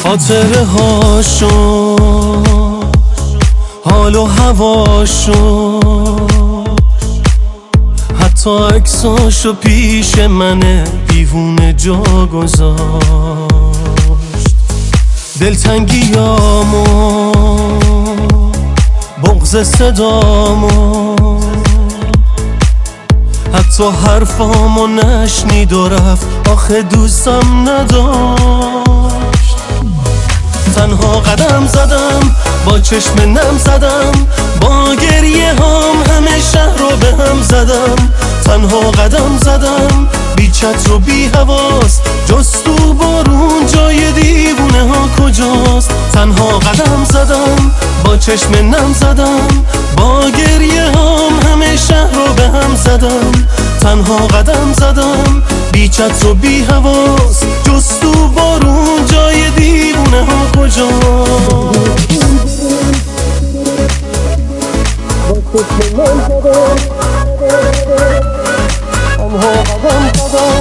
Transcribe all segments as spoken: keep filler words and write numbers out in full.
خاطره هاشو حال و هواشو حتی عکساشو پیش منه دیوونه جا گذاشت. دلتنگیامو بغض صدامو حتی حرفامو نشنید و رفت آخه دوستم نداشت. تنها قدم زدم با چشم نم زدم با گریه هام همه شهر رو به هم زدم. تنها قدم زدم بی چتر و بی حواس جز تو بارون جای دیوونه ها کجاست. تنها قدم زدم با چشم نم زدم با گریه هام همه شهر رو به هم زدم. تنها قدم زدم بی چتر و بی حواس جز تو بارون جای دیوونه ها کجاست. تنها قدم زدم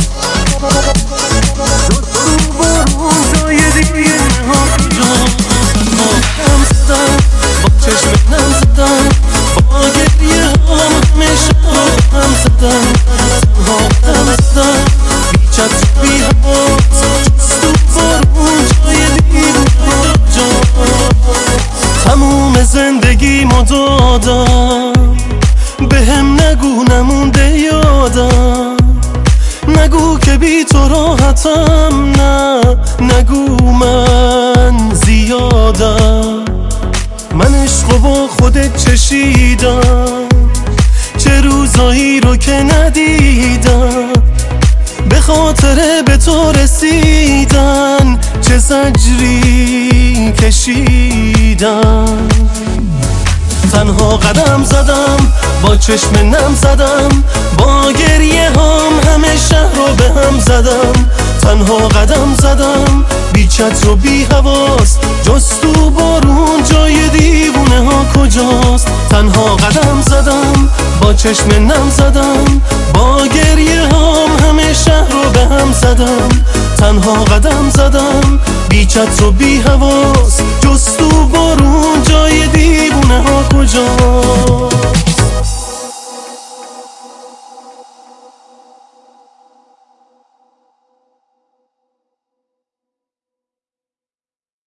جز تو بارون جای دیوونه ها کجاست. تنها قدم زدم با چشم نم زدم با گریه هام همه شهر رو به هم زدم. تنها قدم زدم بی چتر و بی حواس جز تو بارون جای دیوونه ها کجاست. تموم زندگیمو دادم بهم نگو نمونده یادم، نگو که بی تو راحتم، نه نگو من زیادم. من عشقو با خودت چشیدم چه روزایی رو که ندیدم، به خاطر به تو رسیدن چه زجری کشیدم. تنها قدم زدم با چشم نم زدم با گریه هام همه شهر رو به هم زدم. تنها قدم زدم بی چتر و بی حواس جز تو بارون جای دیوونه ها کجاست. تنها قدم زدم با چشم نم زدم با گریه هام همه شهر رو به هم زدم. تنها قدم زدم بی چتر و بی حواس جز تو بارون جای دیوونه ها کجاست.